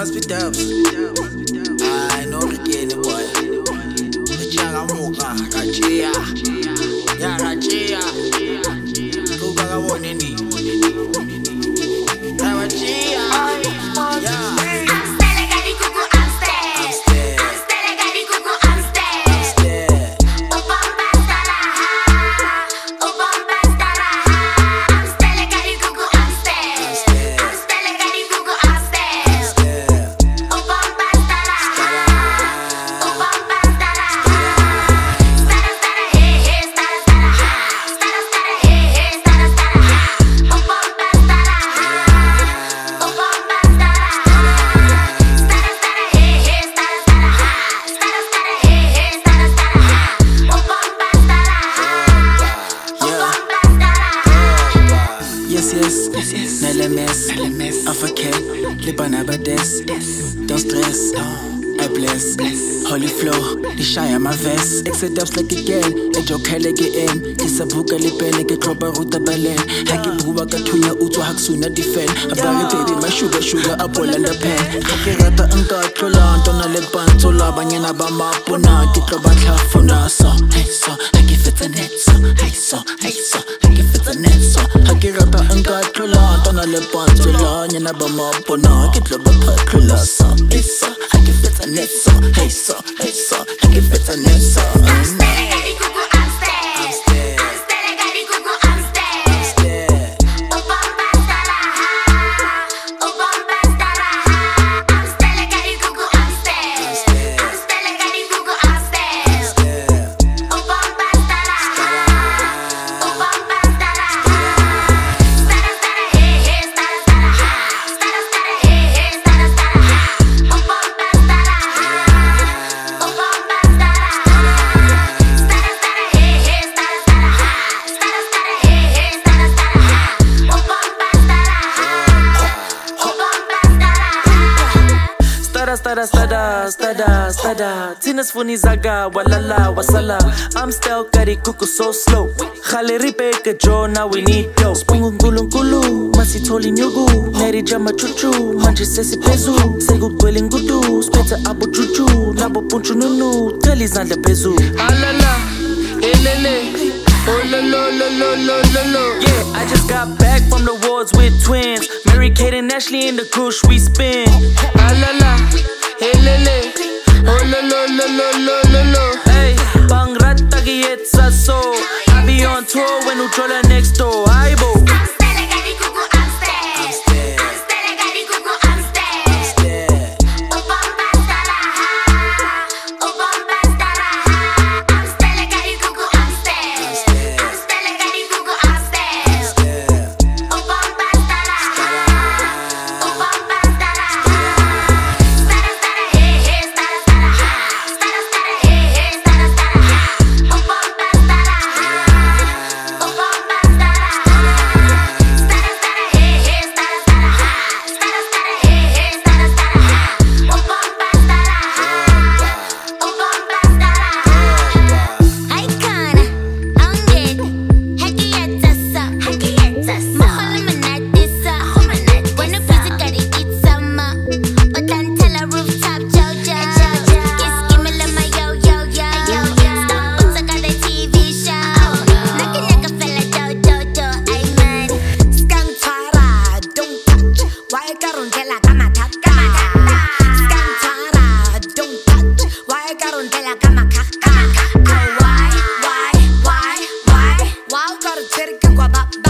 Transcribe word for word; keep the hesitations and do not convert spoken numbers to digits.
must be dubs. I know the game, boy. The Chaga Moka, Rachia. Ya Rachia. Kuga Wonini. Rachia. Yeah. Yes, African, Libana Bades, don't stress, I bless, holy flow, the shy on my vest, exit ups like again, a joke like in, it's a book a lipen, like a dropper root a ballet, Haki Buba Katunya Uto Haksuna defend, a barry baby, my sugar, sugar, apple and the pen, Kakirata and God, Trola, Donna Leban, Tola, Banyana Bama, Puna, Kitrobata, Funa, so, hey, so, I give it a net, so, hey, so, hey, so, I give it a net, so, Hakirata and God, Trola, Donna Leban, Tola, Yana Bama, Puna, Kitrobata, Trola, so, hey, so, I give it a net, so, hey, so, hey, so, I give it a net, so, Stada, stada, stada, stada. Tinas funizaga, walala, wasala. I'm still kari kuku so slow. Khale ripe ke jo, now we need dough. Spungun gulung gulu, masi toli nyugu. Neri jama chuchu, manche sesi pezu. Segu dwelling gudu, speta abo chuchu. Nabo punchu nunu, teli zande pezu. Alala, elele. Oh lo lo lo lo lo lo lo. Yeah, I just got back from the wards with twins. Mary Kate and Ashley in the kush we spin. Ah la la, hey lele. Oh lo lo lo lo lo lo lo. Hey, bang rata gietsa so. I be on tour when Utrola next door. Aibo. Why, why, why, why, why, gotta take it, go back.